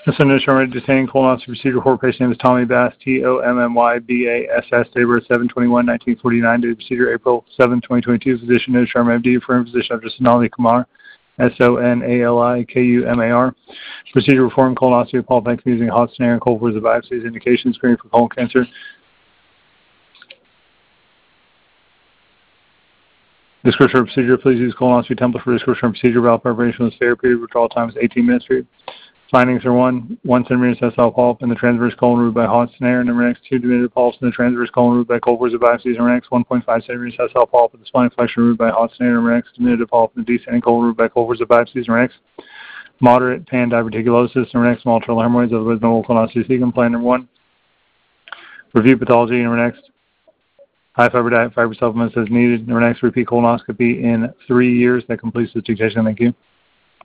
This is a detaining colonoscopy procedure for patient name is Tommy Bass, Tommybass, date of birth 7/21/1949, date of procedure April 7, 2022. Physician is Sharma MD, referring physician Dr. Sonali Kumar, SONALIKUMAR. Procedure performed colonoscopy of Paul Pankman using hot snare and cold force of biopsies. Indication screening for colon cancer. Description of procedure. Please use colonoscopy template for description of procedure. Valve preparation with fair period. Withdrawal time is 18 minutes period. Findings are 1 centimeter sessile polyp in the transverse colon removed by hot snare. Number next, 2 diminutive polyps in the transverse colon removed by cold force of biopsies. Number next, 1.5 centimeter sessile polyp in the spine flexion removed by hot snare. Number next, diminutive polyp in the descending colon removed by cold force of biopsies. Number next, moderate pan-diverticulosis. Number next, small internal hemorrhoids, otherwise known as colonoscopy cecum. Plan number 1. Review pathology. Number next, high fiber diet, fiber supplements as needed. Number next, repeat colonoscopy in 3 years. That completes the dictation. Thank you.